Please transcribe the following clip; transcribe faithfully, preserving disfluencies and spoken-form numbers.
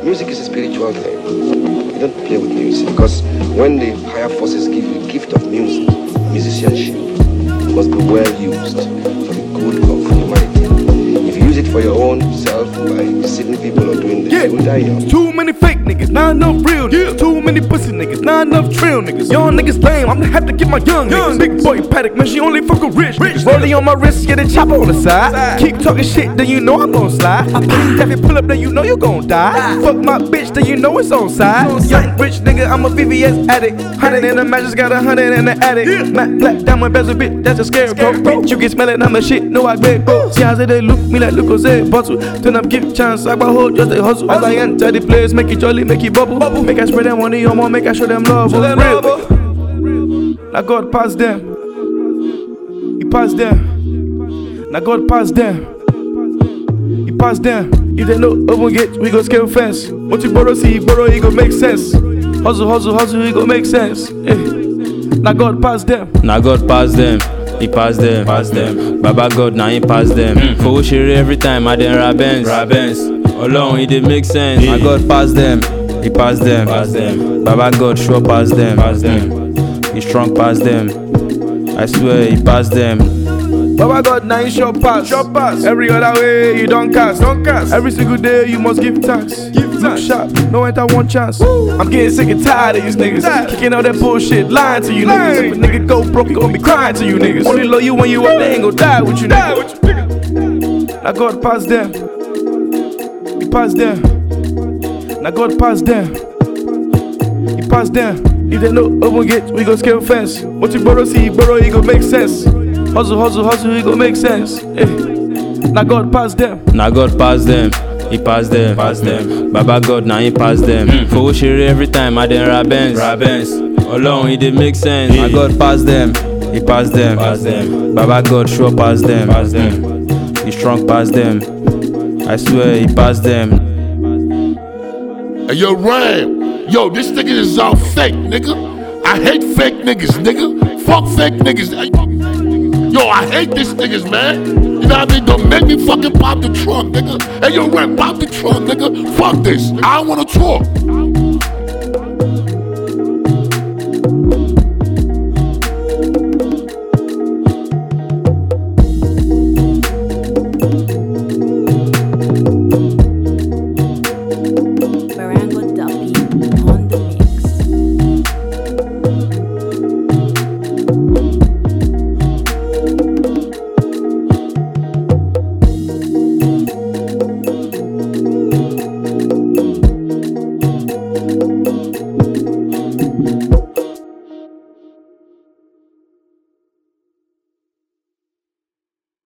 Music is a spiritual thing. You don't play with music because when the higher forces give you the gift of music, musicianship must be well used for the good of humanity. If you use it for your own self by deceiving people or doing this, yeah. you will die young. Too many fake niggas, not enough real niggas. Yeah. Too many pussy niggas, not enough trail niggas. Young niggas lame, I'm gonna have to get my young, young niggas. Big boy Paddock, man, she only fuck with rich, rich rolling on my wrist, get a chopper on the side. side. Keep talking shit, then you know I'm gon' slide. I if you pull up, then you know you gon' die. die. Fuck my bitch, then you know it's on side. Young rich nigga, I'm a V V S addict. Hundred in the mattress, got a hundred in the attic. Yeah. Matte black diamond bezel, bitch, that's a scarecrow. Bitch, you can smell it, I'm a shit, no I beg go. See how they look me like Lucas A. Bottle. Turn up, give chance, I hold just a hustle. As I enter the place, make it jolly, make it bubble. bubble. Make I spread them money on more, make I show them love. Show them real. Now God pass them. He pass them. Now God pass them. He pass them. If they know open gate, we go scale fence. What you borrow, see, borrow, it go make sense. Hustle, hustle, hustle, it go make sense. Hey. Now God pass them. Now God pass them. He pass them, pass them. Baba God, now he pass them. For mm-hmm. Shiri every time, I then Rabens, Rabens. Alone, it did make sense. Yeah. Now God pass them. He pass them, pass them. Baba God sure pass them, pass them. He strong pass them. I swear he pass them. Baba God now he sure pass, sure pass. Every other way you don't cast, don't cast. Every single day you must give thanks. Give thanks. Shot, no enter one chance. Woo. I'm getting sick and tired of these niggas. Tired. Kicking all that bullshit, lying to you lying. niggas. If a nigga go broke, he gon' be crying to you niggas. Only love you when you up, they ain't gon' die with you die niggas. With you, nigga. Now God pass them. He pass them. Now God pass them. He pass them. If they know open gate, we go scale fence. What you borrow, see, borrow, it go make sense. Hustle, hustle, hustle, it go make sense. Hey. Now God pass them. Now God pass them. He pass them, pass them. Baba God, now he pass them. Mm-hmm. For Shiri every time, I then Rabens, Rabens. Alone, it did make sense. Yeah. Now God pass them. He pass them, pass them. Baba God sure pass them, pass them. He strong pass them. I swear he pass them. Hey, yo, Ram, yo, this nigga is all fake, nigga. I hate fake niggas, nigga. Fuck fake niggas. Yo, I hate these niggas, man. You know what I mean? Don't make me fucking pop the trunk, nigga. Hey, yo, Ram, pop the trunk, nigga. Fuck this. I don't wanna talk.